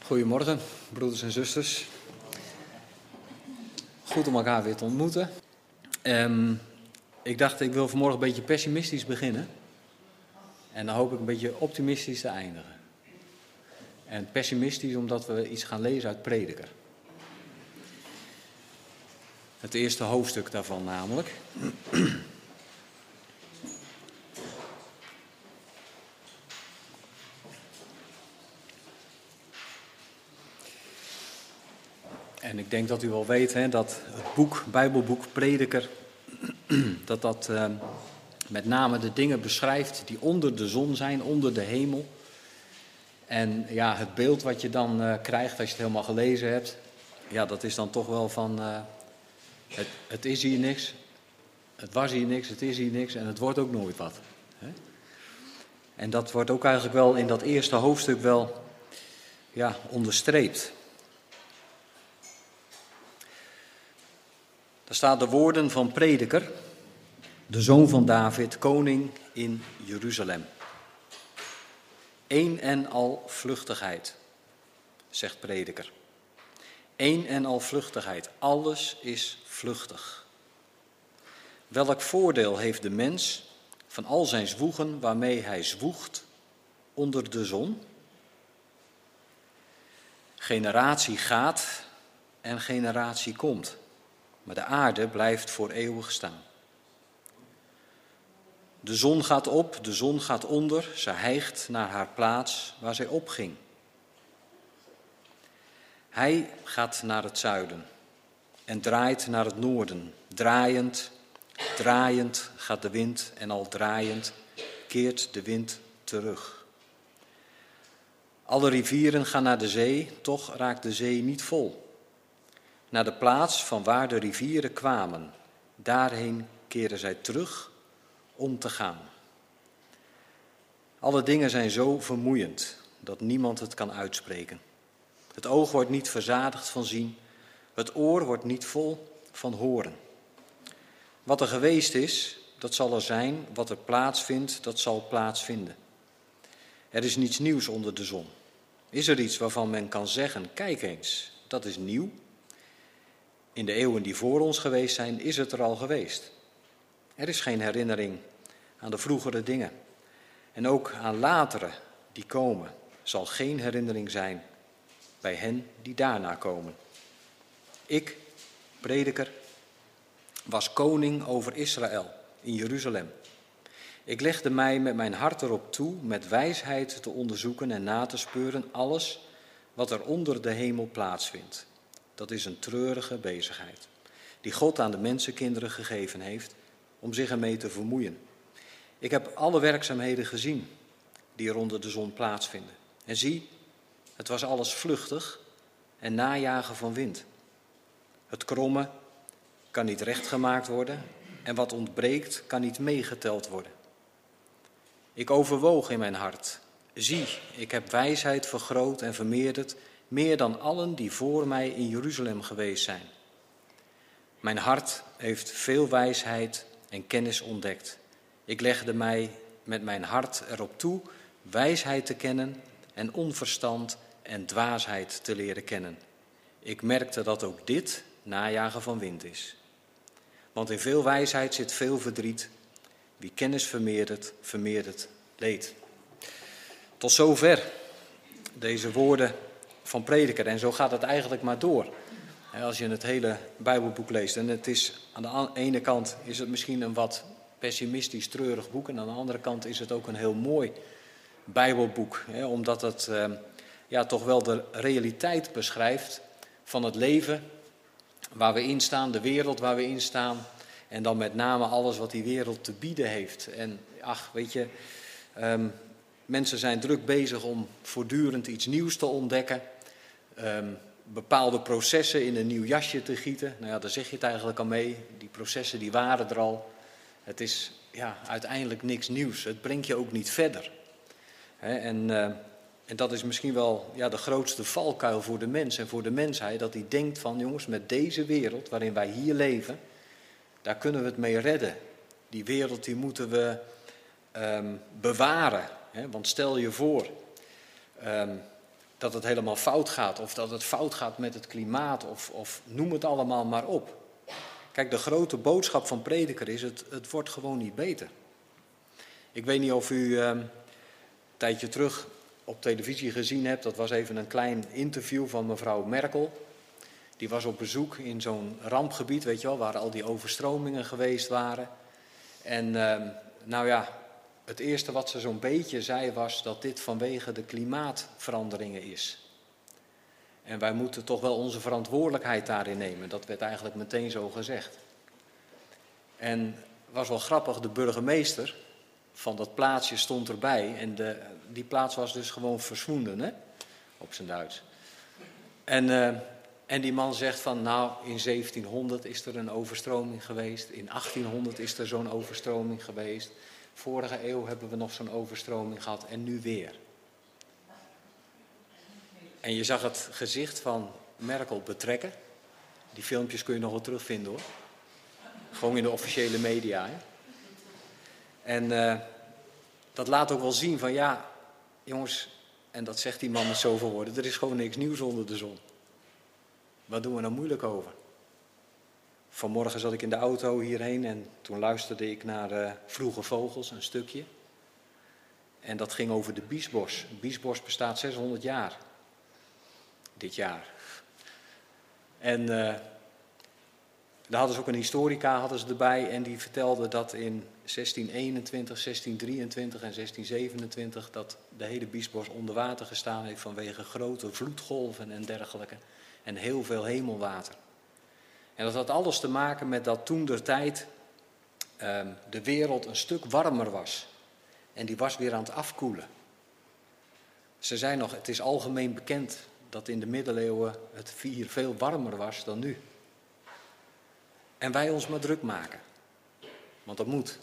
Goedemorgen, broeders en zusters. Goed om elkaar weer te ontmoeten. Ik dacht, ik wil vanmorgen een beetje pessimistisch beginnen. En dan hoop ik een beetje optimistisch te eindigen. En pessimistisch omdat we iets gaan lezen uit Prediker. Het eerste hoofdstuk daarvan namelijk. En ik denk dat u wel weet dat het Bijbelboek Prediker, dat met name de dingen beschrijft die onder de zon zijn, onder de hemel. En ja, het beeld wat je dan krijgt als je het helemaal gelezen hebt, ja, dat is dan toch wel van, het is hier niks, het was hier niks, het is hier niks en het wordt ook nooit wat. Hè? En dat wordt ook eigenlijk wel in dat eerste hoofdstuk wel onderstreept. Daar staan de woorden van Prediker, de zoon van David, koning in Jeruzalem. Een en al vluchtigheid, zegt Prediker. Een en al vluchtigheid, alles is vluchtig. Welk voordeel heeft de mens van al zijn zwoegen waarmee hij zwoegt onder de zon? Generatie gaat en generatie komt. Maar de aarde blijft voor eeuwig staan. De zon gaat op, de zon gaat onder, ze hijgt naar haar plaats waar zij opging. Hij gaat naar het zuiden en draait naar het noorden. Draaiend, draaiend gaat de wind en al draaiend keert de wind terug. Alle rivieren gaan naar de zee, toch raakt de zee niet vol. Naar de plaats van waar de rivieren kwamen. Daarheen keren zij terug om te gaan. Alle dingen zijn zo vermoeiend dat niemand het kan uitspreken. Het oog wordt niet verzadigd van zien, het oor wordt niet vol van horen. Wat er geweest is, dat zal er zijn, wat er plaatsvindt, dat zal plaatsvinden. Er is niets nieuws onder de zon. Is er iets waarvan men kan zeggen, kijk eens, dat is nieuw? In de eeuwen die voor ons geweest zijn, is het er al geweest. Er is geen herinnering aan de vroegere dingen. En ook aan latere die komen, zal geen herinnering zijn bij hen die daarna komen. Ik, Prediker, was koning over Israël in Jeruzalem. Ik legde mij met mijn hart erop toe met wijsheid te onderzoeken en na te speuren alles wat er onder de hemel plaatsvindt. Dat is een treurige bezigheid, die God aan de mensenkinderen gegeven heeft om zich ermee te vermoeien. Ik heb alle werkzaamheden gezien die er onder de zon plaatsvinden. En zie, het was alles vluchtig en najagen van wind. Het kromme kan niet rechtgemaakt worden en wat ontbreekt kan niet meegeteld worden. Ik overwoog in mijn hart. Zie, ik heb wijsheid vergroot en vermeerderd, meer dan allen die voor mij in Jeruzalem geweest zijn. Mijn hart heeft veel wijsheid en kennis ontdekt. Ik legde mij met mijn hart erop toe wijsheid te kennen en onverstand en dwaasheid te leren kennen. Ik merkte dat ook dit najagen van wind is. Want in veel wijsheid zit veel verdriet. Wie kennis vermeerdert, vermeerdert leed. Tot zover deze woorden van Prediker. En zo gaat het eigenlijk maar door. Als je het hele Bijbelboek leest. En het is, aan de ene kant is het misschien een wat pessimistisch, treurig boek. En aan de andere kant is het ook een heel mooi Bijbelboek. Omdat het toch wel de realiteit beschrijft van het leven waar we in staan. De wereld waar we in staan. En dan met name alles wat die wereld te bieden heeft. En weet je, mensen zijn druk bezig om voortdurend iets nieuws te ontdekken. Bepaalde processen in een nieuw jasje te gieten. Nou ja, daar zeg je het eigenlijk al mee. Die processen die waren er al. Het is uiteindelijk niks nieuws. Het brengt je ook niet verder. En dat is misschien wel de grootste valkuil voor de mens en voor de mensheid. Dat hij denkt van, jongens, met deze wereld waarin wij hier leven, daar kunnen we het mee redden. Die wereld die moeten we bewaren. Want stel je voor, dat het helemaal fout gaat of dat het fout gaat met het klimaat of noem het allemaal maar op. Kijk, de grote boodschap van Prediker is het wordt gewoon niet beter. Ik weet niet of u een tijdje terug op televisie gezien hebt, dat was even een klein interview van mevrouw Merkel. Die was op bezoek in zo'n rampgebied, weet je wel, waar al die overstromingen geweest waren. En nou ja, het eerste wat ze zo'n beetje zei was dat dit vanwege de klimaatveranderingen is. En wij moeten toch wel onze verantwoordelijkheid daarin nemen. Dat werd eigenlijk meteen zo gezegd. En het was wel grappig, de burgemeester van dat plaatsje stond erbij. En die plaats was dus gewoon verschwonden, hè? Op zijn Duits. En die man zegt van, nou, in 1700 is er een overstroming geweest. In 1800 is er zo'n overstroming geweest. Vorige eeuw hebben we nog zo'n overstroming gehad en nu weer. En je zag het gezicht van Merkel betrekken. Die filmpjes kun je nog wel terugvinden, hoor. Gewoon in de officiële media, hè. En dat laat ook wel zien van, ja, jongens, en dat zegt die man met zoveel woorden, er is gewoon niks nieuws onder de zon. Wat doen we nou moeilijk over? Vanmorgen zat ik in de auto hierheen en toen luisterde ik naar Vroege Vogels, een stukje. En dat ging over de biesbos. De biesbos bestaat 600 jaar. Dit jaar. En daar hadden ze ook een historica erbij en die vertelde dat in 1621, 1623 en 1627 dat de hele biesbos onder water gestaan heeft vanwege grote vloedgolven en dergelijke. En heel veel hemelwater. En dat had alles te maken met dat toentertijd de wereld een stuk warmer was. En die was weer aan het afkoelen. Ze zei nog, het is algemeen bekend dat in de middeleeuwen het hier veel warmer was dan nu. En wij ons maar druk maken. Want dat moet.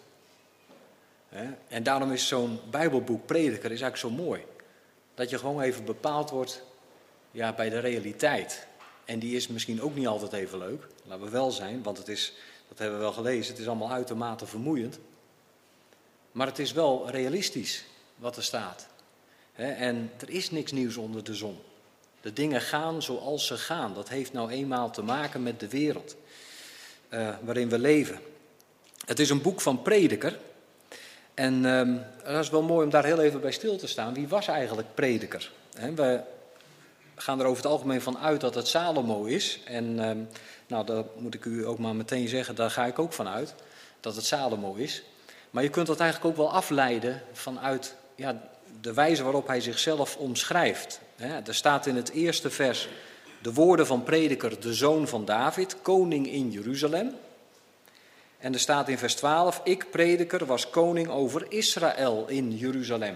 En daarom is zo'n Bijbelboek Prediker is eigenlijk zo mooi. Dat je gewoon even bepaald wordt bij de realiteit. En die is misschien ook niet altijd even leuk. Laten we wel zijn, want het is, dat hebben we wel gelezen, het is allemaal uitermate vermoeiend. Maar het is wel realistisch wat er staat. En er is niks nieuws onder de zon. De dingen gaan zoals ze gaan. Dat heeft nou eenmaal te maken met de wereld waarin we leven. Het is een boek van Prediker. En dat is wel mooi om daar heel even bij stil te staan. Wie was eigenlijk Prediker? We gaan er over het algemeen van uit dat het Salomo is. En nou, dat moet ik u ook maar meteen zeggen, daar ga ik ook van uit, dat het Salomo is. Maar je kunt dat eigenlijk ook wel afleiden vanuit de wijze waarop hij zichzelf omschrijft. Er staat in het eerste vers de woorden van Prediker, de zoon van David, koning in Jeruzalem. En er staat in vers 12, ik, Prediker, was koning over Israël in Jeruzalem.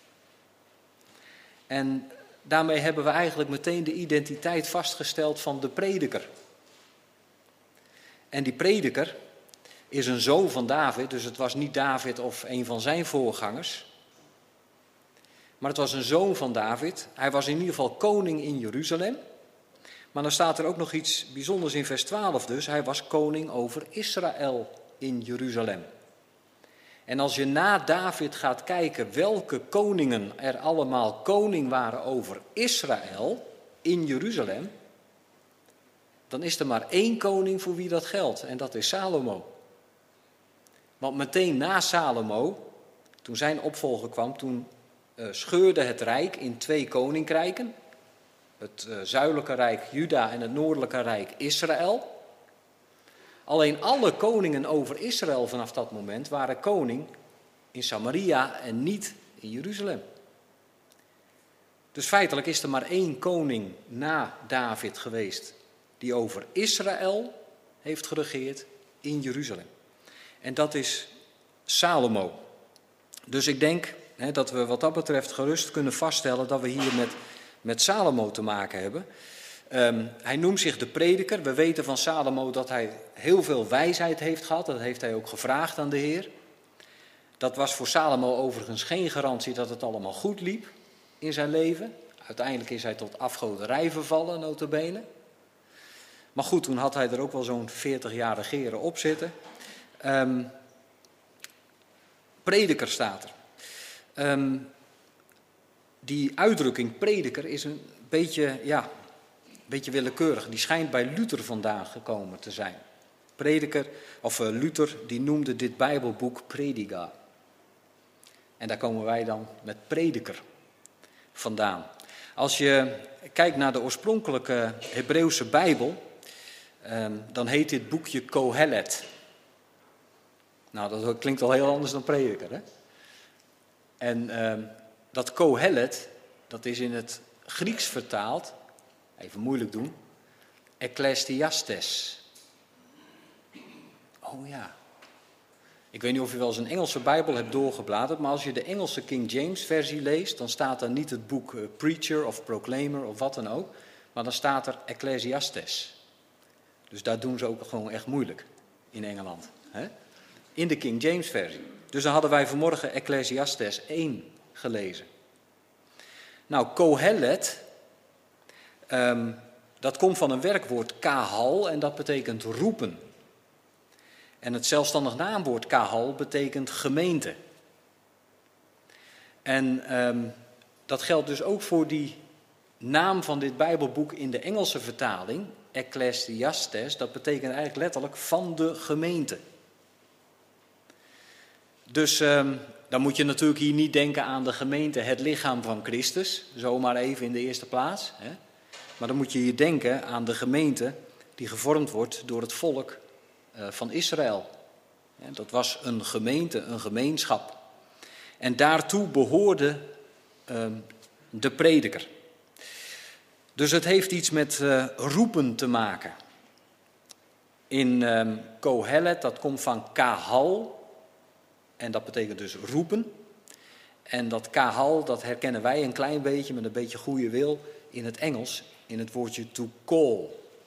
En daarmee hebben we eigenlijk meteen de identiteit vastgesteld van de Prediker. En die Prediker is een zoon van David, dus het was niet David of een van zijn voorgangers. Maar het was een zoon van David. Hij was in ieder geval koning in Jeruzalem. Maar dan staat er ook nog iets bijzonders in vers 12 dus. Hij was koning over Israël in Jeruzalem. En als je na David gaat kijken welke koningen er allemaal koning waren over Israël in Jeruzalem, dan is er maar één koning voor wie dat geldt en dat is Salomo. Want meteen na Salomo, toen zijn opvolger kwam, toen scheurde het rijk in 2 koninkrijken. Het zuidelijke rijk Juda en het noordelijke rijk Israël. Alleen alle koningen over Israël vanaf dat moment waren koning in Samaria en niet in Jeruzalem. Dus feitelijk is er maar 1 koning na David geweest die over Israël heeft geregeerd in Jeruzalem. En dat is Salomo. Dus ik denk dat we wat dat betreft gerust kunnen vaststellen dat we hier met Salomo te maken hebben. Hij noemt zich de Prediker. We weten van Salomo dat hij heel veel wijsheid heeft gehad. Dat heeft hij ook gevraagd aan de Heer. Dat was voor Salomo overigens geen garantie dat het allemaal goed liep in zijn leven. Uiteindelijk is hij tot afgoderij vervallen, nota bene. Maar goed, toen had hij er ook wel zo'n 40 jaar regeren op zitten. Prediker staat er. die uitdrukking prediker is een beetje willekeurig. Die schijnt bij Luther vandaan gekomen te zijn. Luther die noemde dit Bijbelboek Prediga. En daar komen wij dan met prediker vandaan. Als je kijkt naar de oorspronkelijke Hebreeuwse Bijbel, dan heet dit boekje Kohelet. Nou, dat klinkt al heel anders dan prediker, hè? En dat Kohelet, dat is in het Grieks vertaald, even moeilijk doen, Ecclesiastes. Oh ja. Ik weet niet of je wel eens een Engelse Bijbel hebt doorgebladerd, maar als je de Engelse King James versie leest, dan staat er niet het boek Preacher of Proclaimer of wat dan ook, maar dan staat er Ecclesiastes. Dus daar doen ze ook gewoon echt moeilijk in Engeland. Hè? In de King James versie. Dus dan hadden wij vanmorgen Ecclesiastes 1 gelezen. Nou, Kohelet, dat komt van een werkwoord kahal en dat betekent roepen. En het zelfstandig naamwoord kahal betekent gemeente. En dat geldt dus ook voor die naam van dit Bijbelboek in de Engelse vertaling, Ecclesiastes, dat betekent eigenlijk letterlijk van de gemeente. Dus dan moet je natuurlijk hier niet denken aan de gemeente, het lichaam van Christus, zomaar even in de eerste plaats. Hè? Maar dan moet je hier denken aan de gemeente die gevormd wordt door het volk van Israël. Dat was een gemeente, een gemeenschap. En daartoe behoorde de prediker. Dus het heeft iets met roepen te maken. In Kohelet, dat komt van kahal. En dat betekent dus roepen. En dat kahal, dat herkennen wij een klein beetje, met een beetje goede wil, in het Engels, in het woordje to call.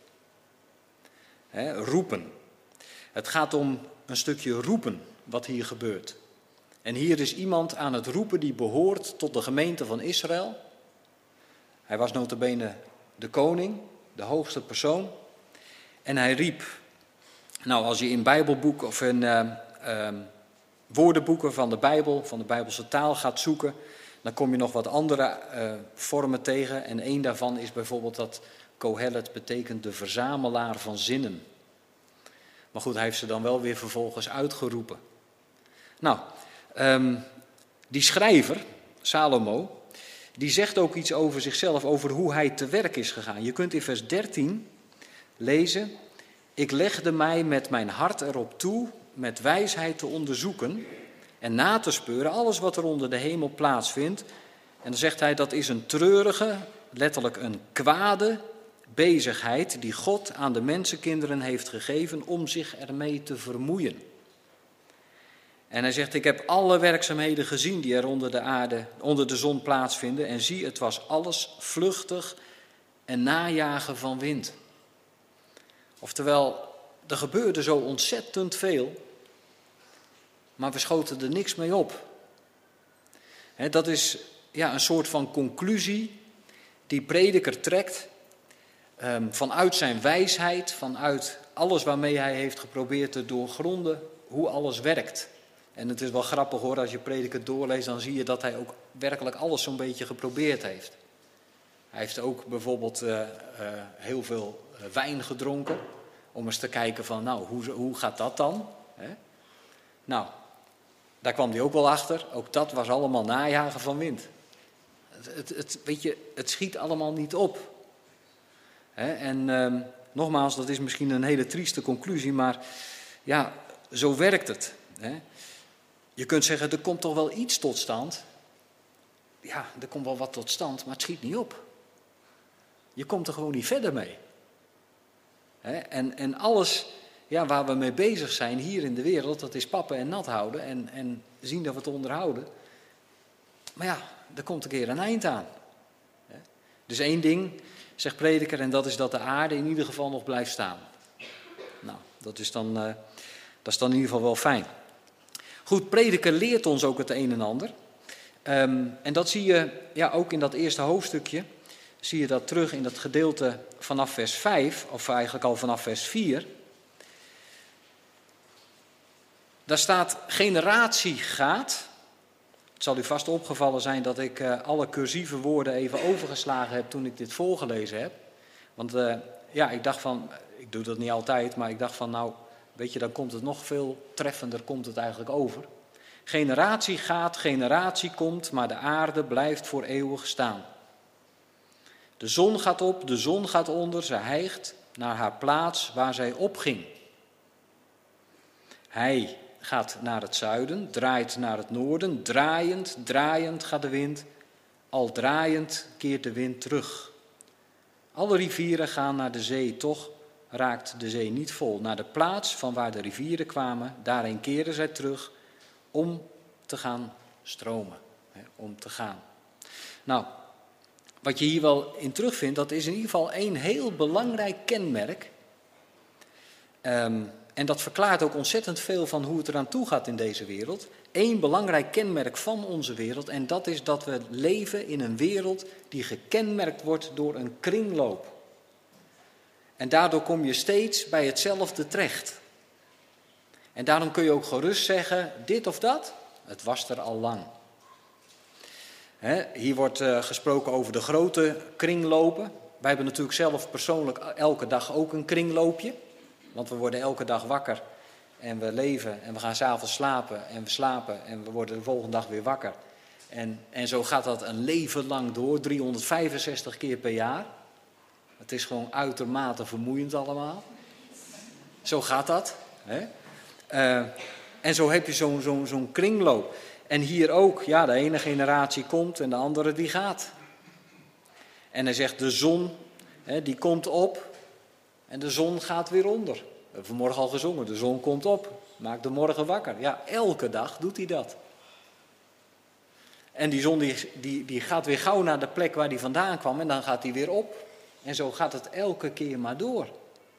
Roepen. Het gaat om een stukje roepen wat hier gebeurt. En hier is iemand aan het roepen die behoort tot de gemeente van Israël. Hij was nota bene de koning, de hoogste persoon. En hij riep. Nou, als je in Bijbelboeken of in woordenboeken van de Bijbel, van de Bijbelse taal gaat zoeken, dan kom je nog wat andere vormen tegen. En één daarvan is bijvoorbeeld dat Kohelet betekent de verzamelaar van zinnen. Maar goed, hij heeft ze dan wel weer vervolgens uitgeroepen. Nou, die schrijver, Salomo, die zegt ook iets over zichzelf, over hoe hij te werk is gegaan. Je kunt in vers 13 lezen: ik legde mij met mijn hart erop toe met wijsheid te onderzoeken en na te speuren alles wat er onder de hemel plaatsvindt. En dan zegt hij, dat is een treurige, letterlijk een kwade bezigheid die God aan de mensenkinderen heeft gegeven om zich ermee te vermoeien. En hij zegt, ik heb alle werkzaamheden gezien die er onder de aarde, onder de zon plaatsvinden. En zie, het was alles vluchtig en najagen van wind. Oftewel, er gebeurde zo ontzettend veel, maar we schoten er niks mee op. Dat is een soort van conclusie die prediker trekt vanuit zijn wijsheid, vanuit alles waarmee hij heeft geprobeerd te doorgronden hoe alles werkt. En het is wel grappig hoor, als je prediker doorleest, dan zie je dat hij ook werkelijk alles zo'n beetje geprobeerd heeft. Hij heeft ook bijvoorbeeld heel veel wijn gedronken, om eens te kijken van, nou, hoe gaat dat dan? Nou, daar kwam hij ook wel achter. Ook dat was allemaal najagen van wind. Weet je, het schiet allemaal niet op. En nogmaals, dat is misschien een hele trieste conclusie, maar ja, zo werkt het. Je kunt zeggen, er komt toch wel iets tot stand. Ja, er komt wel wat tot stand, maar het schiet niet op. Je komt er gewoon niet verder mee. En alles waar we mee bezig zijn hier in de wereld, dat is pappen en nat houden en zien dat we het onderhouden. Maar ja, er komt een keer een eind aan. Dus één ding, zegt prediker, en dat is dat de aarde in ieder geval nog blijft staan. Nou, dat is dan in ieder geval wel fijn. Goed, prediker leert ons ook het een en ander. En dat zie je ook in dat eerste hoofdstukje. Zie je dat terug in dat gedeelte vanaf vers 5, of eigenlijk al vanaf vers 4. Daar staat, generatie gaat, Het zal u vast opgevallen zijn dat ik alle cursieve woorden even overgeslagen heb toen ik dit voorgelezen heb. Want ik dacht van, ik doe dat niet altijd, maar ik dacht van nou, weet je, dan komt het nog veel treffender, komt het eigenlijk over. Generatie gaat, generatie komt, maar de aarde blijft voor eeuwig staan. De zon gaat op, de zon gaat onder, ze hijgt naar haar plaats waar zij opging. Hij gaat naar het zuiden, draait naar het noorden, draaiend, draaiend gaat de wind, al draaiend keert de wind terug. Alle rivieren gaan naar de zee, toch raakt de zee niet vol. Naar de plaats van waar de rivieren kwamen, daarheen keren zij terug om te gaan stromen, om te gaan. Nou, wat je hier wel in terugvindt, dat is in ieder geval één heel belangrijk kenmerk. En dat verklaart ook ontzettend veel van hoe het eraan toe gaat in deze wereld. Eén belangrijk kenmerk van onze wereld, en dat is dat we leven in een wereld die gekenmerkt wordt door een kringloop. En daardoor kom je steeds bij hetzelfde terecht. En daarom kun je ook gerust zeggen, dit of dat, het was er al lang. Hier wordt gesproken over de grote kringlopen. Wij hebben natuurlijk zelf persoonlijk elke dag ook een kringloopje. Want we worden elke dag wakker en we leven en we gaan 's avonds slapen en we slapen en we worden de volgende dag weer wakker. En zo gaat dat een leven lang door, 365 keer per jaar. Het is gewoon uitermate vermoeiend allemaal. Zo gaat dat. En zo heb je zo'n kringloop. En hier ook, ja, de ene generatie komt en de andere die gaat. En hij zegt, de zon, die komt op en de zon gaat weer onder. We hebben vanmorgen al gezongen, de zon komt op, maakt de morgen wakker. Ja, elke dag doet hij dat. En die zon die gaat weer gauw naar de plek waar die vandaan kwam en dan gaat hij weer op. En zo gaat het elke keer maar door.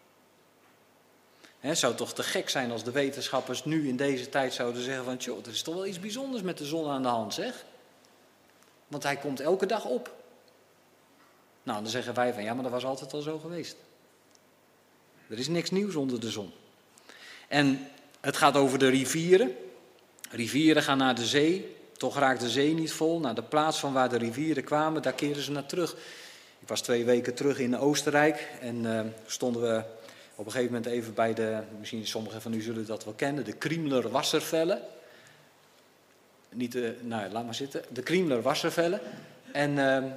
Het zou toch te gek zijn als de wetenschappers nu in deze tijd zouden zeggen van, tjoh, er is toch wel iets bijzonders met de zon aan de hand, zeg. Want hij komt elke dag op. Nou, dan zeggen wij van, ja, maar dat was altijd al zo geweest. Er is niks nieuws onder de zon. En het gaat over de rivieren. Rivieren gaan naar de zee. Toch raakt de zee niet vol. Naar de plaats van waar de rivieren kwamen, daar keren ze naar terug. Ik was 2 weken terug in Oostenrijk en stonden we op een gegeven moment even bij de, misschien sommigen van u zullen dat wel kennen, de Kriemler Wasservellen. Laat maar zitten. De Kriemler Wasservellen. En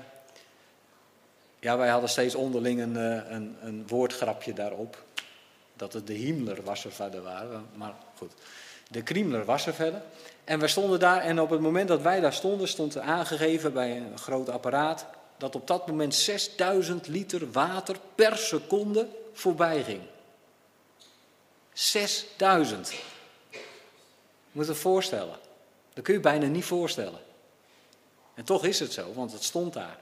wij hadden steeds onderling een woordgrapje daarop. Dat het de Himmler Wasservellen waren. Maar goed, de Kriemler Wasservellen. En we stonden daar en op het moment dat wij daar stonden, stond er aangegeven bij een groot apparaat dat op dat moment 6000 liter water per seconde voorbij ging. 6000. Je moet het voorstellen. Dat kun je bijna niet voorstellen. En toch is het zo, want het stond daar.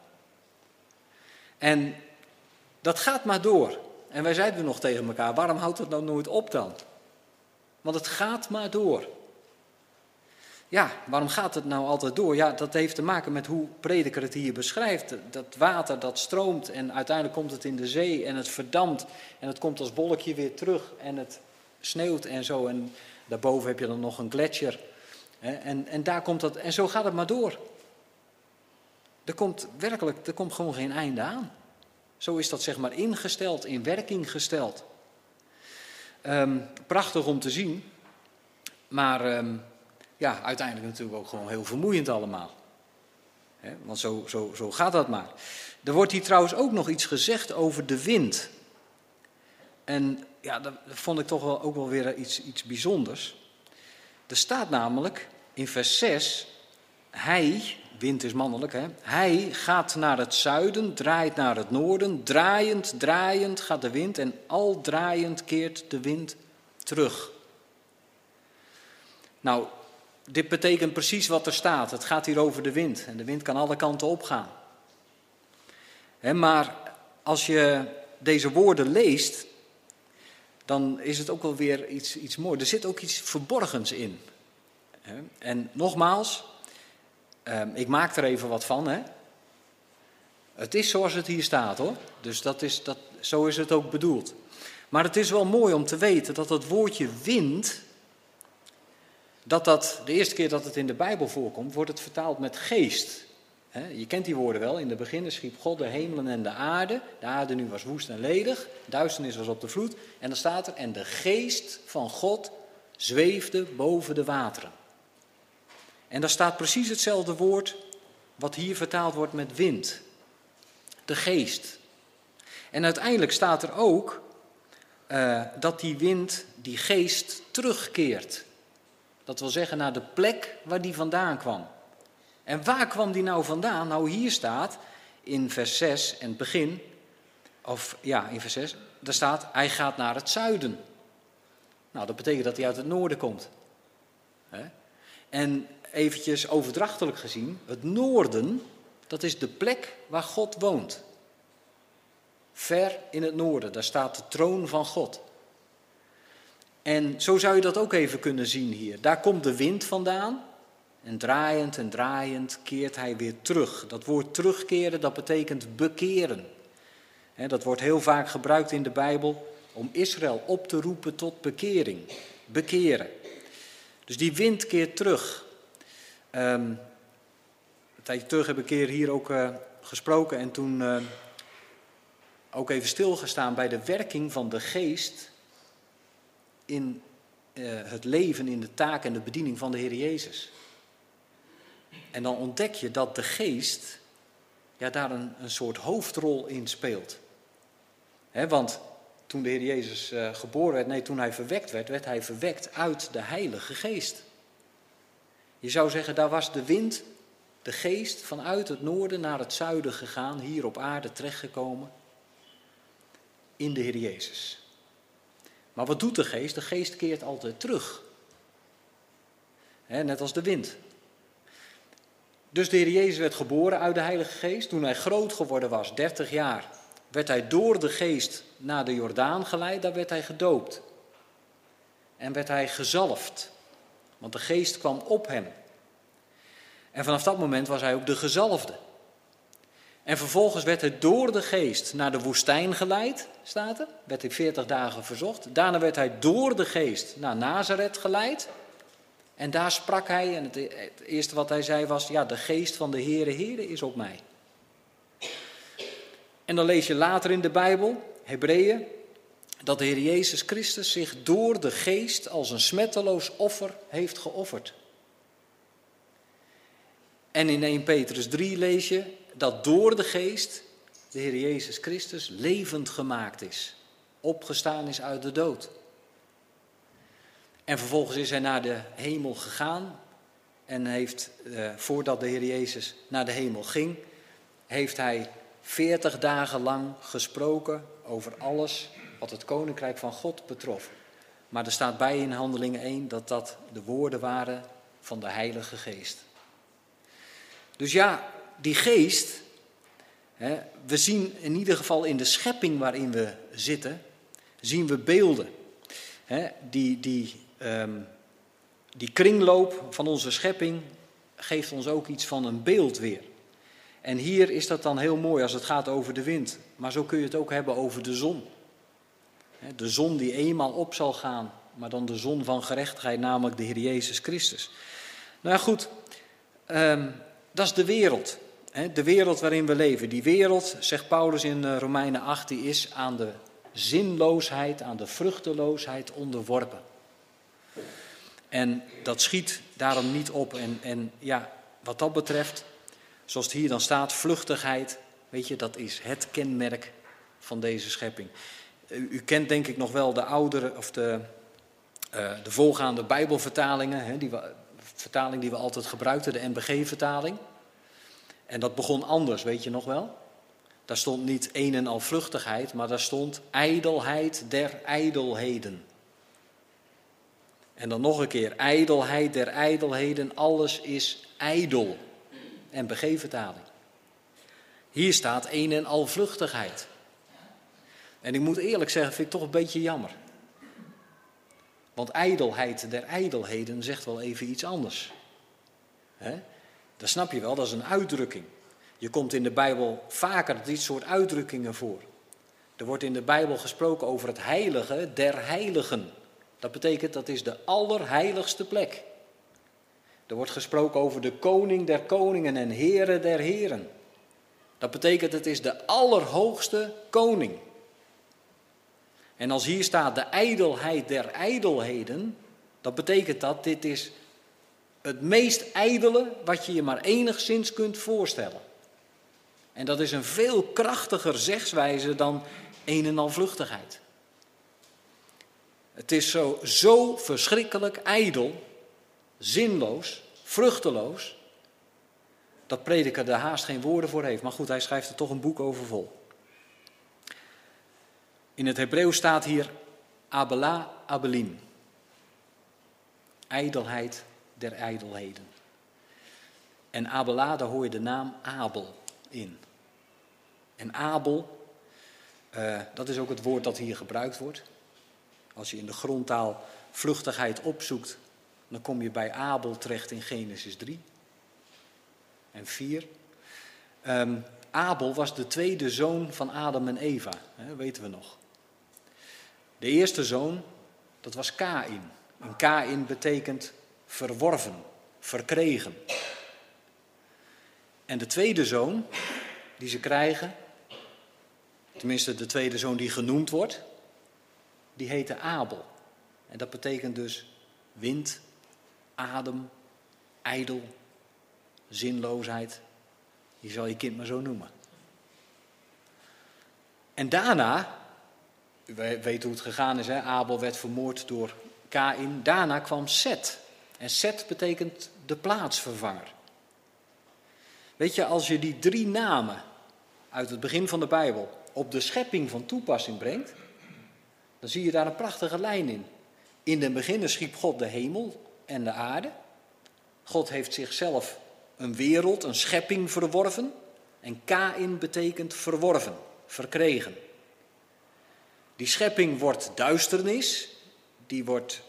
En dat gaat maar door. En wij zeiden nog tegen elkaar, waarom houdt het nou nooit op dan? Want het gaat maar door. Ja, waarom gaat het nou altijd door? Ja, dat heeft te maken met hoe Prediker het hier beschrijft. Dat water dat stroomt en uiteindelijk komt het in de zee en het verdampt. En het komt als wolkje weer terug en het sneeuwt en zo. En daarboven heb je dan nog een gletsjer. En daar komt dat, en zo gaat het maar door. Er komt gewoon geen einde aan. Zo is dat zeg maar ingesteld, in werking gesteld. Prachtig om te zien, maar uiteindelijk natuurlijk ook gewoon heel vermoeiend allemaal. Want zo gaat dat maar. Er wordt hier trouwens ook nog iets gezegd over de wind. En ja, dat vond ik toch ook wel weer iets bijzonders. Er staat namelijk in vers 6, hij, wind is mannelijk, hij gaat naar het zuiden, draait naar het noorden, draaiend gaat de wind en al draaiend keert de wind terug. Nou, dit betekent precies wat er staat. Het gaat hier over de wind en de wind kan alle kanten opgaan. Maar als je deze woorden leest, dan is het ook wel weer iets moois. Er zit ook iets verborgens in. En nogmaals, ik maak er even wat van. Het is zoals het hier staat hoor. Dus zo is het ook bedoeld. Maar het is wel mooi om te weten dat het woordje wind, De eerste keer dat het in de Bijbel voorkomt, wordt het vertaald met geest. Je kent die woorden wel. In de beginnen schiep God de hemelen en de aarde. De aarde nu was woest en ledig. Duisternis was op de vloed. En dan staat er, en de geest van God zweefde boven de wateren. En daar staat precies hetzelfde woord wat hier vertaald wordt met wind. De geest. En uiteindelijk staat er ook dat die wind, die geest, terugkeert. Dat wil zeggen naar de plek waar die vandaan kwam. En waar kwam die nou vandaan? Nou, hier staat in vers 6, en het begin, in vers 6, daar staat, hij gaat naar het zuiden. Nou, dat betekent dat hij uit het noorden komt. En eventjes overdrachtelijk gezien, het noorden, dat is de plek waar God woont. Ver in het noorden, daar staat de troon van God. En zo zou je dat ook even kunnen zien hier. Daar komt de wind vandaan. En draaiend keert hij weer terug. Dat woord terugkeren, dat betekent bekeren. Dat wordt heel vaak gebruikt in de Bijbel om Israël op te roepen tot bekering. Bekeren. Dus die wind keert terug. Een tijdje terug heb ik een keer hier ook gesproken en toen ook even stilgestaan bij de werking van de geest in het leven, in de taak en de bediening van de Heer Jezus. En dan ontdek je dat de geest daar een soort hoofdrol in speelt. Want toen de Heer Jezus geboren werd, toen hij verwekt werd, werd hij verwekt uit de Heilige Geest. Je zou zeggen, daar was de wind, de geest, vanuit het noorden naar het zuiden gegaan, hier op aarde terechtgekomen, in de Heer Jezus. Maar wat doet de geest? De geest keert altijd terug. Net als de wind. Dus de Heer Jezus werd geboren uit de Heilige Geest. Toen hij groot geworden was, 30 jaar, werd hij door de geest naar de Jordaan geleid. Daar werd hij gedoopt. En werd hij gezalfd. Want de geest kwam op hem. En vanaf dat moment was hij ook de gezalfde. En vervolgens werd hij door de geest naar de woestijn geleid, staat er. Werd hij 40 dagen verzocht. Daarna werd hij door de geest naar Nazareth geleid. En daar sprak hij, en het eerste wat hij zei was, de geest van de Heere is op mij. En dan lees je later in de Bijbel, Hebreeën, dat de Heer Jezus Christus zich door de geest als een smetteloos offer heeft geofferd. En in 1 Petrus 3 lees je dat door de geest de Heer Jezus Christus levend gemaakt is. Opgestaan is uit de dood. En vervolgens is hij naar de hemel gegaan. En heeft, voordat de Heer Jezus naar de hemel ging, heeft hij 40 dagen lang gesproken over alles wat het koninkrijk van God betrof. Maar er staat bij in Handelingen 1 dat dat de woorden waren van de Heilige Geest. Dus die geest, we zien in ieder geval in de schepping waarin we zitten, zien we beelden. Die kringloop van onze schepping geeft ons ook iets van een beeld weer. En hier is dat dan heel mooi als het gaat over de wind. Maar zo kun je het ook hebben over de zon. De zon die eenmaal op zal gaan, maar dan de zon van gerechtigheid, namelijk de Heer Jezus Christus. Nou ja, goed, dat is de wereld. De wereld waarin we leven. Die wereld, zegt Paulus in Romeinen 8, die is aan de zinloosheid, aan de vruchteloosheid onderworpen. En dat schiet daarom niet op. En wat dat betreft, zoals het hier dan staat, vluchtigheid, weet je, dat is het kenmerk van deze schepping. U kent denk ik nog wel de oudere, of de voorgaande Bijbelvertalingen, vertaling die we altijd gebruikten, de NBG-vertaling. En dat begon anders, weet je nog wel? Daar stond niet een en al vluchtigheid, maar daar stond ijdelheid der ijdelheden. En dan nog een keer, ijdelheid der ijdelheden, alles is ijdel. NBG-vertaling. Hier staat een en al vluchtigheid. En ik moet eerlijk zeggen, vind ik toch een beetje jammer. Want ijdelheid der ijdelheden zegt wel even iets anders. Dat snap je wel, dat is een uitdrukking. Je komt in de Bijbel vaker dit soort uitdrukkingen voor. Er wordt in de Bijbel gesproken over het heilige der heiligen. Dat betekent, dat is de allerheiligste plek. Er wordt gesproken over de koning der koningen en heren der heren. Dat betekent, het is de allerhoogste koning. En als hier staat de ijdelheid der ijdelheden, dat betekent dat dit is het meest ijdele wat je je maar enigszins kunt voorstellen. En dat is een veel krachtiger zegswijze dan een en al vluchtigheid. Het is zo verschrikkelijk ijdel, zinloos, vruchteloos, dat Prediker er haast geen woorden voor heeft. Maar goed, hij schrijft er toch een boek over vol. In het Hebreeuws staat hier Abela Abelim. Ijdelheid der ijdelheden. En Abela, daar hoor je de naam Abel in. En Abel, dat is ook het woord dat hier gebruikt wordt. Als je in de grondtaal vluchtigheid opzoekt, dan kom je bij Abel terecht in Genesis 3 en 4. Abel was de tweede zoon van Adam en Eva, weten we nog. De eerste zoon, dat was Kaïn. En Kaïn betekent verworven, verkregen. En de tweede zoon die ze krijgen, tenminste de tweede zoon die genoemd wordt, die heette Abel. En dat betekent dus wind, adem, ijdel, zinloosheid. Je zal je kind maar zo noemen. En daarna, u weet hoe het gegaan is, hè? Abel werd vermoord door Kaïn. Daarna kwam Set. En Set betekent de plaatsvervanger. Weet je, als je die 3 namen uit het begin van de Bijbel op de schepping van toepassing brengt, dan zie je daar een prachtige lijn in. In den beginnen schiep God de hemel en de aarde. God heeft zichzelf een wereld, een schepping verworven. En Kaïn betekent verworven, verkregen. Die schepping wordt duisternis, die wordt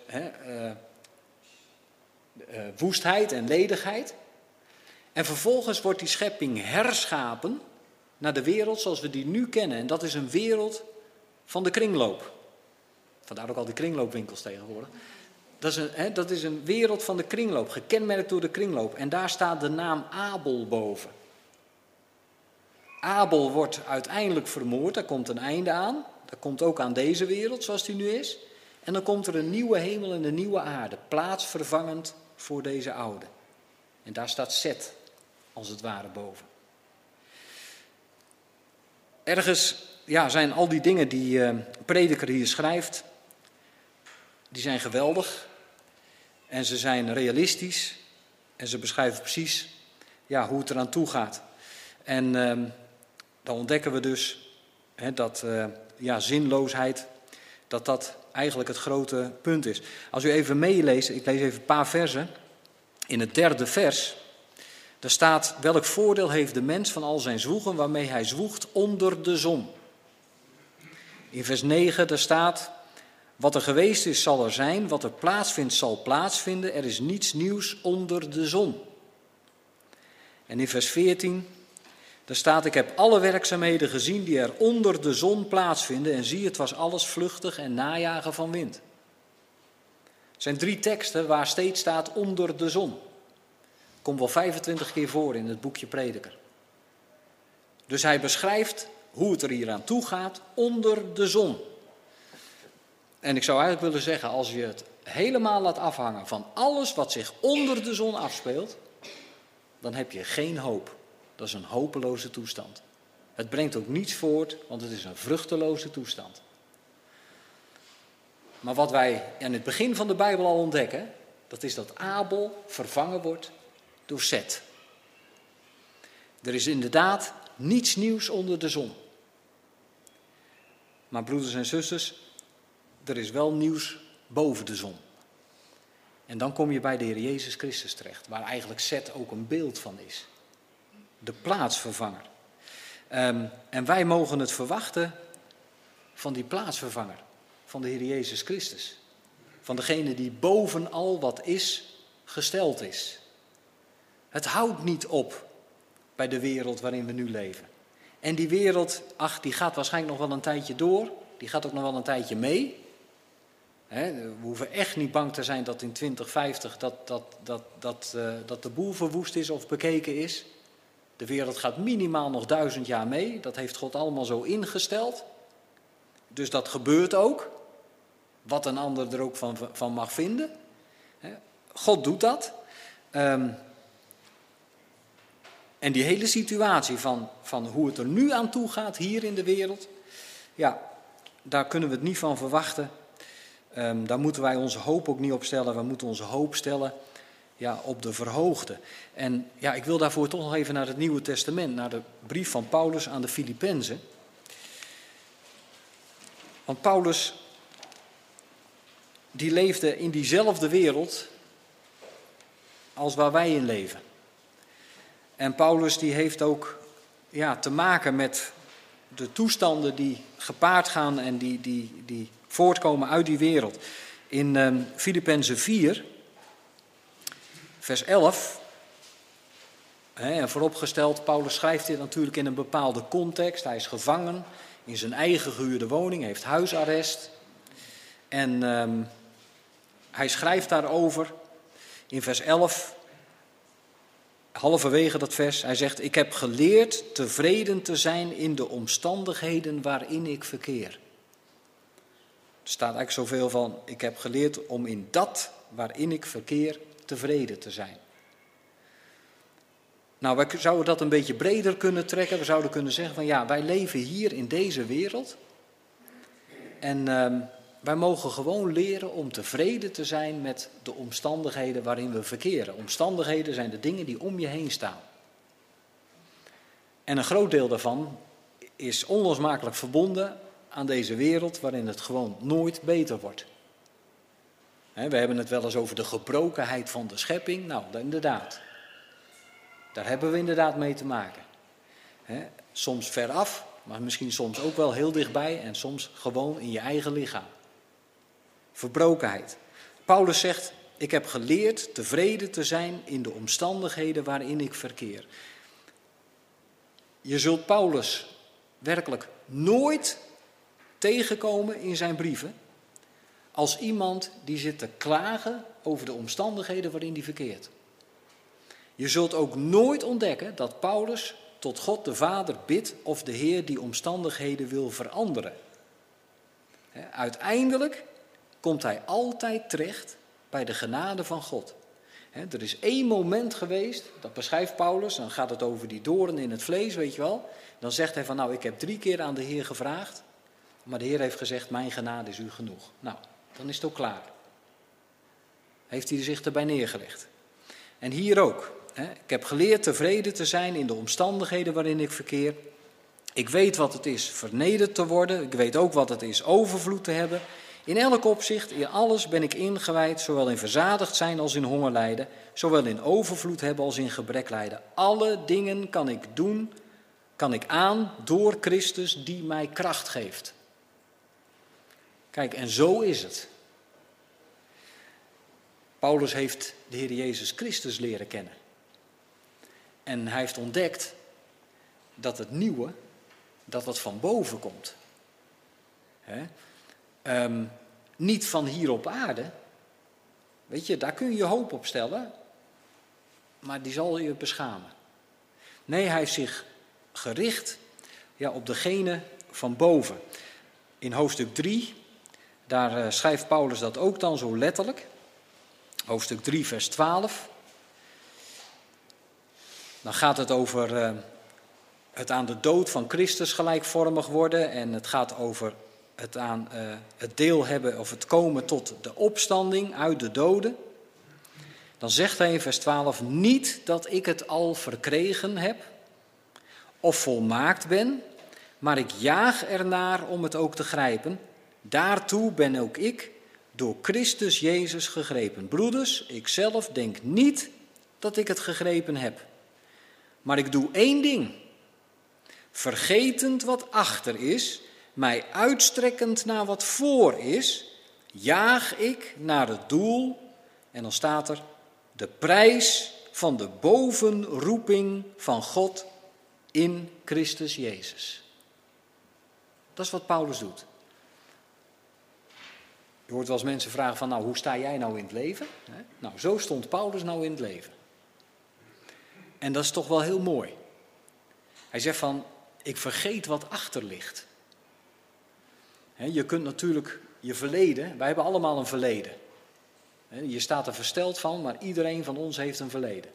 woestheid en ledigheid. En vervolgens wordt die schepping herschapen naar de wereld zoals we die nu kennen. En dat is een wereld van de kringloop. Vandaar ook al die kringloopwinkels tegenwoordig. Dat is een wereld van de kringloop, gekenmerkt door de kringloop. En daar staat de naam Abel boven. Abel wordt uiteindelijk vermoord, daar komt een einde aan. Dat komt ook aan deze wereld zoals die nu is. En dan komt er een nieuwe hemel en een nieuwe aarde, plaatsvervangend voor deze oude. En daar staat Set, als het ware, boven. Ergens zijn al die dingen die Prediker hier schrijft, die zijn geweldig. En ze zijn realistisch. En ze beschrijven precies hoe het eraan toe gaat. En dan ontdekken we dus dat zinloosheid, dat eigenlijk het grote punt is. Als u even meeleest, ik lees even een paar versen. In het 3e vers, daar staat: welk voordeel heeft de mens van al zijn zwoegen waarmee hij zwoegt onder de zon? In vers 9, daar staat: wat er geweest is, zal er zijn. Wat er plaatsvindt, zal plaatsvinden. Er is niets nieuws onder de zon. En in vers 14, daar staat: ik heb alle werkzaamheden gezien die er onder de zon plaatsvinden. En zie, het was alles vluchtig en najagen van wind. Het zijn 3 teksten waar steeds staat onder de zon. Komt wel 25 keer voor in het boekje Prediker. Dus hij beschrijft hoe het er hier aan toe gaat onder de zon. En ik zou eigenlijk willen zeggen, als je het helemaal laat afhangen van alles wat zich onder de zon afspeelt, dan heb je geen hoop. Dat is een hopeloze toestand. Het brengt ook niets voort, want het is een vruchteloze toestand. Maar wat wij in het begin van de Bijbel al ontdekken, dat is dat Abel vervangen wordt door Set. Er is inderdaad niets nieuws onder de zon. Maar broeders en zusters, er is wel nieuws boven de zon. En dan kom je bij de Heer Jezus Christus terecht, waar eigenlijk Set ook een beeld van is. De plaatsvervanger. En wij mogen het verwachten van die plaatsvervanger, van de Heer Jezus Christus. Van degene die boven al wat is, gesteld is. Het houdt niet op bij de wereld waarin we nu leven. En die wereld, die gaat waarschijnlijk nog wel een tijdje door. Die gaat ook nog wel een tijdje mee. We hoeven echt niet bang te zijn dat in 2050 dat de boel verwoest is of bekeken is. De wereld gaat minimaal nog 1000 jaar mee. Dat heeft God allemaal zo ingesteld. Dus dat gebeurt ook. Wat een ander er ook van mag vinden. God doet dat. En die hele situatie van hoe het er nu aan toe gaat hier in de wereld. Ja, daar kunnen we het niet van verwachten. Daar moeten wij onze hoop ook niet op stellen. We moeten onze hoop stellen op de verhoogde. En ja, ik wil daarvoor toch nog even naar het Nieuwe Testament. Naar de brief van Paulus aan de Filippenzen. Want Paulus, die leefde in diezelfde wereld als waar wij in leven. En Paulus die heeft ook te maken met de toestanden die gepaard gaan en die voortkomen uit die wereld. In Filippenzen 4, vers 11, en vooropgesteld, Paulus schrijft dit natuurlijk in een bepaalde context. Hij is gevangen in zijn eigen gehuurde woning, heeft huisarrest. En hij schrijft daarover in vers 11, halverwege dat vers, hij zegt: ik heb geleerd tevreden te zijn in de omstandigheden waarin ik verkeer. Er staat eigenlijk zoveel van: ik heb geleerd om in dat waarin ik verkeer tevreden te zijn. Nou, wij zouden dat een beetje breder kunnen trekken. We zouden kunnen zeggen van wij leven hier in deze wereld. En wij mogen gewoon leren om tevreden te zijn met de omstandigheden waarin we verkeren. Omstandigheden zijn de dingen die om je heen staan. En een groot deel daarvan is onlosmakelijk verbonden aan deze wereld waarin het gewoon nooit beter wordt. We hebben het wel eens over de gebrokenheid van de schepping. Nou, inderdaad. Daar hebben we inderdaad mee te maken. Soms veraf, maar misschien soms ook wel heel dichtbij en soms gewoon in je eigen lichaam. Verbrokenheid. Paulus zegt: ik heb geleerd tevreden te zijn in de omstandigheden waarin ik verkeer. Je zult Paulus werkelijk nooit tegenkomen in zijn brieven als iemand die zit te klagen over de omstandigheden waarin hij verkeert. Je zult ook nooit ontdekken dat Paulus tot God de Vader bidt of de Heer die omstandigheden wil veranderen. Uiteindelijk komt hij altijd terecht bij de genade van God. Er is één moment geweest, dat beschrijft Paulus, dan gaat het over die doorn in het vlees, weet je wel. Dan zegt hij van ik heb 3 keer aan de Heer gevraagd, maar de Heer heeft gezegd: mijn genade is u genoeg. Nou, dan is het ook klaar. Heeft hij zich erbij neergelegd. En hier ook. Ik heb geleerd tevreden te zijn in de omstandigheden waarin ik verkeer. Ik weet wat het is vernederd te worden. Ik weet ook wat het is overvloed te hebben. In elk opzicht, in alles ben ik ingewijd, zowel in verzadigd zijn als in honger lijden, zowel in overvloed hebben als in gebrek lijden. Alle dingen kan ik aan door Christus die mij kracht geeft. Kijk, en zo is het. Paulus heeft de Heer Jezus Christus leren kennen. En hij heeft ontdekt dat het nieuwe, dat van boven komt. Niet van hier op aarde. Weet je, daar kun je hoop op stellen, maar die zal je beschamen. Nee, hij heeft zich gericht op degene van boven. In hoofdstuk 3, daar schrijft Paulus dat ook dan zo letterlijk. Hoofdstuk 3, vers 12. Dan gaat het over het aan de dood van Christus gelijkvormig worden. En het gaat over het aan het deel hebben of het komen tot de opstanding uit de doden. Dan zegt hij in vers 12: niet dat ik het al verkregen heb of volmaakt ben, maar ik jaag ernaar om het ook te grijpen. Daartoe ben ook ik door Christus Jezus gegrepen. Broeders, ik zelf denk niet dat ik het gegrepen heb. Maar ik doe één ding. Vergetend wat achter is, mij uitstrekkend naar wat voor is, jaag ik naar het doel, en dan staat er, de prijs van de bovenroeping van God in Christus Jezus. Dat is wat Paulus doet. Je hoort wel eens mensen vragen van, nou, hoe sta jij nou in het leven? Nou, zo stond Paulus nou in het leven. En dat is toch wel heel mooi. Hij zegt van, ik vergeet wat achter ligt. Je kunt natuurlijk je verleden, wij hebben allemaal een verleden. Je staat er versteld van, maar iedereen van ons heeft een verleden.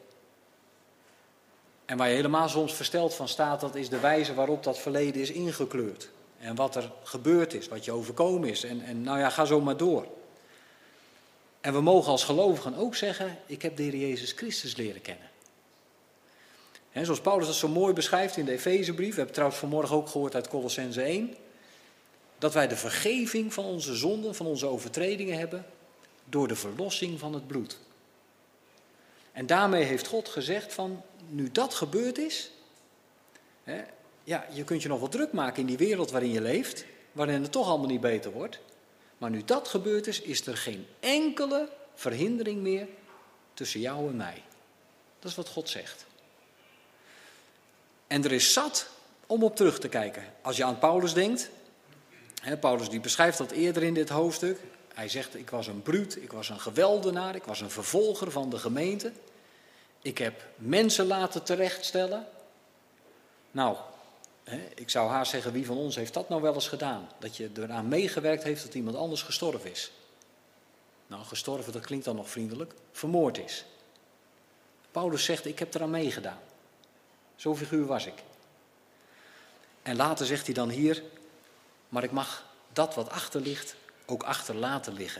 En waar je helemaal soms versteld van staat, dat is de wijze waarop dat verleden is ingekleurd. En wat er gebeurd is, wat je overkomen is. En nou ja, ga zo maar door. En we mogen als gelovigen ook zeggen, ik heb de Heer Jezus Christus leren kennen. Zoals Paulus dat zo mooi beschrijft in de Efezebrief, we hebben trouwens vanmorgen ook gehoord uit Kolossenzen 1, dat wij de vergeving van onze zonden, van onze overtredingen hebben, door de verlossing van het bloed. En daarmee heeft God gezegd van, nu dat gebeurd is, ja, je kunt je nog wel druk maken in die wereld waarin je leeft, waarin het toch allemaal niet beter wordt. Maar nu dat gebeurd is er geen enkele verhindering meer tussen jou en mij. Dat is wat God zegt. En er is zat om op terug te kijken. Als je aan Paulus denkt, Paulus die beschrijft dat eerder in dit hoofdstuk. Hij zegt, ik was een bruut, ik was een geweldenaar, ik was een vervolger van de gemeente. Ik heb mensen laten terechtstellen. Nou, ik zou haast zeggen, wie van ons heeft dat nou wel eens gedaan? Dat je eraan meegewerkt heeft dat iemand anders gestorven is. Nou, gestorven, dat klinkt dan nog vriendelijk, vermoord is. Paulus zegt, ik heb eraan meegedaan. Zo'n figuur was ik. En later zegt hij dan hier, maar ik mag dat wat achter ligt ook achter laten liggen.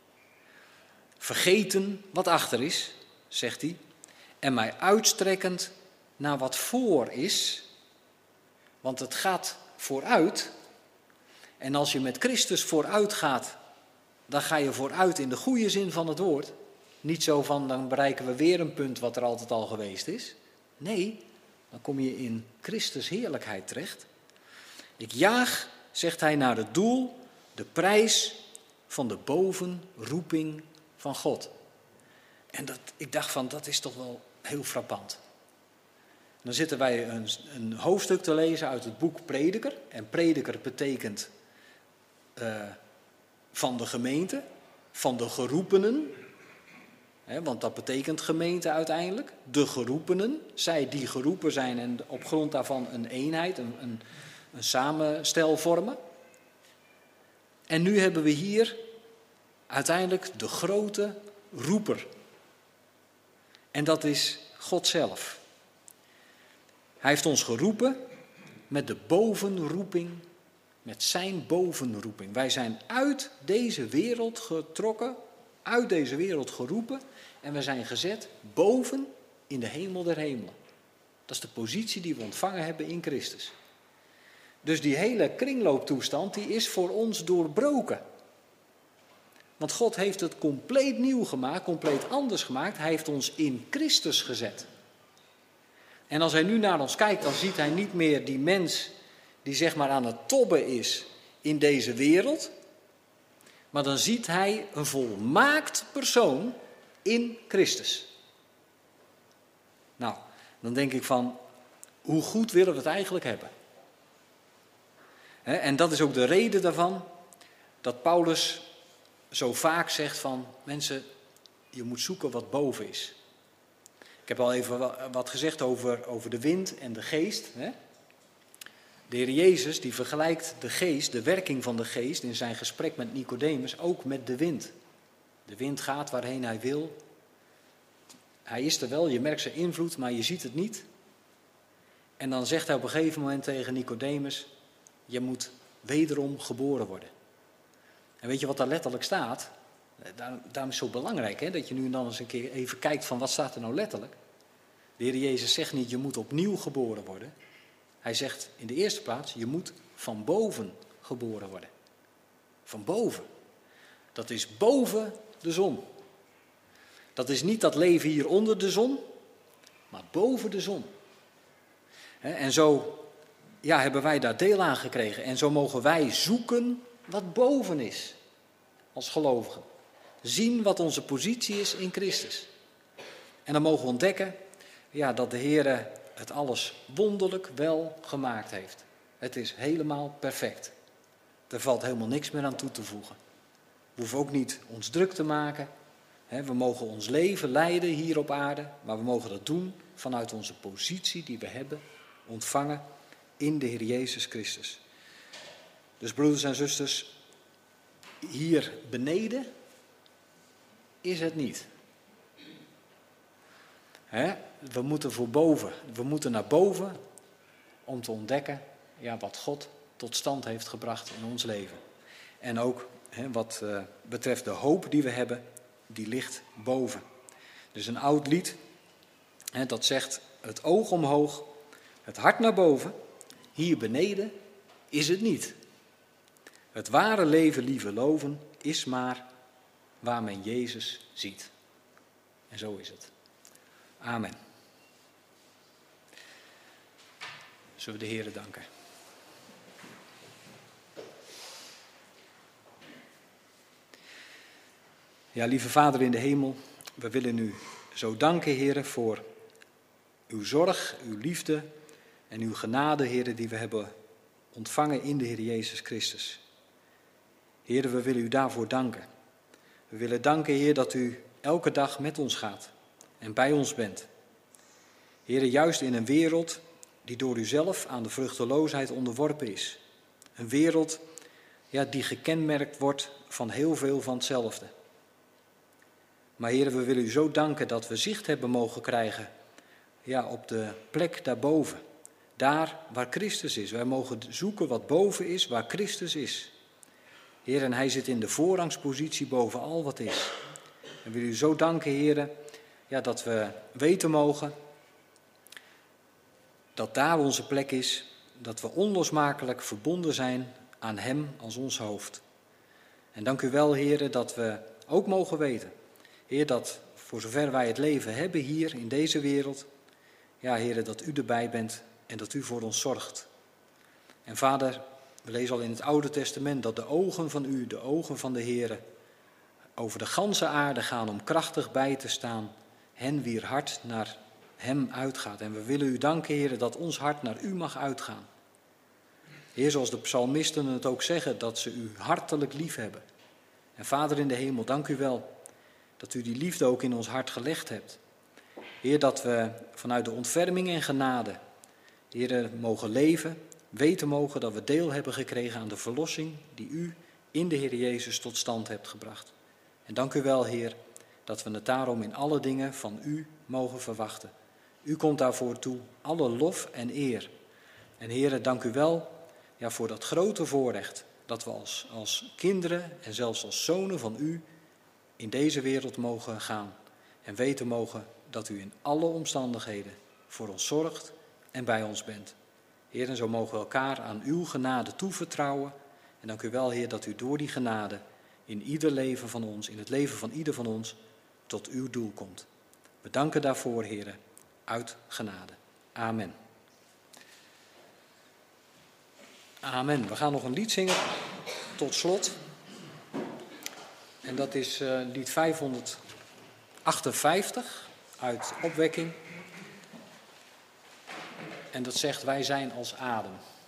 Vergeten wat achter is, zegt hij, en mij uitstrekkend naar wat voor is, want het gaat vooruit. En als je met Christus vooruit gaat, dan ga je vooruit in de goede zin van het woord. Niet zo van, dan bereiken we weer een punt wat er altijd al geweest is. Nee, dan kom je in Christus heerlijkheid terecht. Ik jaag, zegt hij, naar het doel, de prijs van de bovenroeping van God. En ik dacht van, dat is toch wel heel frappant. Dan zitten wij een hoofdstuk te lezen uit het boek Prediker. En Prediker betekent van de gemeente, van de geroepenen. Want dat betekent gemeente uiteindelijk. De geroepenen, zij die geroepen zijn en op grond daarvan een eenheid, een samenstel vormen. En nu hebben we hier uiteindelijk de grote roeper. En dat is God zelf. Hij heeft ons geroepen met de bovenroeping, met zijn bovenroeping. Wij zijn uit deze wereld getrokken, uit deze wereld geroepen en we zijn gezet boven in de hemel der hemelen. Dat is de positie die we ontvangen hebben in Christus. Dus die hele kringlooptoestand die is voor ons doorbroken. Want God heeft het compleet nieuw gemaakt, compleet anders gemaakt. Hij heeft ons in Christus gezet. En als hij nu naar ons kijkt, dan ziet hij niet meer die mens die zeg maar aan het tobben is in deze wereld. Maar dan ziet hij een volmaakt persoon in Christus. Nou, dan denk ik van, hoe goed willen we het eigenlijk hebben? En dat is ook de reden daarvan dat Paulus zo vaak zegt van, mensen, je moet zoeken wat boven is. Ik heb al even wat gezegd over de wind en de geest. De Heer Jezus die vergelijkt de geest, de werking van de geest in zijn gesprek met Nicodemus ook met de wind. De wind gaat waarheen hij wil. Hij is er wel, je merkt zijn invloed, maar je ziet het niet. En dan zegt hij op een gegeven moment tegen Nicodemus, je moet wederom geboren worden. En weet je wat daar letterlijk staat? Daarom is het zo belangrijk dat je nu en dan eens een keer even kijkt van wat staat er nou letterlijk. De Heer Jezus zegt niet, je moet opnieuw geboren worden. Hij zegt in de eerste plaats, je moet van boven geboren worden. Van boven. Dat is boven de zon. Dat is niet dat leven hier onder de zon, maar boven de zon. En zo hebben wij daar deel aan gekregen. En zo mogen wij zoeken wat boven is, als gelovigen. Zien wat onze positie is in Christus. En dan mogen we ontdekken dat de Heer het alles wonderlijk wel gemaakt heeft. Het is helemaal perfect. Er valt helemaal niks meer aan toe te voegen. We hoeven ook niet ons druk te maken. We mogen ons leven leiden hier op aarde, maar we mogen dat doen vanuit onze positie die we hebben ontvangen in de Heer Jezus Christus. Dus broeders en zusters, hier beneden is het niet. We moeten voor boven, we moeten naar boven om te ontdekken wat God tot stand heeft gebracht in ons leven. En ook wat betreft de hoop die we hebben, die ligt boven. Er is een oud lied dat zegt: het oog omhoog, het hart naar boven, hier beneden is het niet. Het ware leven, lieve loven, is maar waar men Jezus ziet. En zo is het. Amen. Zullen we de Heere danken. Ja, lieve Vader in de hemel, we willen u zo danken, Heere, voor uw zorg, uw liefde en uw genade, Heere, die we hebben ontvangen in de Heer Jezus Christus. Heere, we willen u daarvoor danken. We willen danken, Heer, dat u elke dag met ons gaat en bij ons bent. Heere, juist in een wereld die door uzelf aan de vruchteloosheid onderworpen is. Een wereld die gekenmerkt wordt van heel veel van hetzelfde. Maar Heere, we willen u zo danken dat we zicht hebben mogen krijgen op de plek daarboven. Daar waar Christus is. Wij mogen zoeken wat boven is, waar Christus is. Heer, en hij zit in de voorrangspositie boven al wat is. En we willen u zo danken, Heer, dat we weten mogen dat daar onze plek is, dat we onlosmakelijk verbonden zijn aan hem als ons hoofd. En dank u wel, Heer, dat we ook mogen weten, Heer, dat voor zover wij het leven hebben hier in deze wereld, Heer, dat u erbij bent en dat u voor ons zorgt. En Vader, we lezen al in het Oude Testament dat de ogen van u, de ogen van de Heer, over de ganse aarde gaan om krachtig bij te staan, hen wier hart naar hem uitgaat. En we willen u danken, Heer, dat ons hart naar u mag uitgaan. Heer, zoals de psalmisten het ook zeggen, dat ze u hartelijk lief hebben. En Vader in de hemel, dank u wel dat u die liefde ook in ons hart gelegd hebt. Heer, dat we vanuit de ontferming en genade, Heer, mogen leven, weten mogen dat we deel hebben gekregen aan de verlossing die u in de Heer Jezus tot stand hebt gebracht. En dank u wel, Heer, dat we het daarom in alle dingen van u mogen verwachten. U komt daarvoor toe, alle lof en eer. En Heer, dank u wel voor dat grote voorrecht dat we als kinderen en zelfs als zonen van u in deze wereld mogen gaan. En weten mogen dat u in alle omstandigheden voor ons zorgt en bij ons bent. Heer, en zo mogen we elkaar aan uw genade toevertrouwen. En dank u wel, Heer, dat u door die genade in ieder leven van ons, in het leven van ieder van ons, tot uw doel komt. We danken daarvoor, Heer, uit genade. Amen. Amen. We gaan nog een lied zingen tot slot. En dat is lied 558 uit Opwekking. En dat zegt: wij zijn als adem.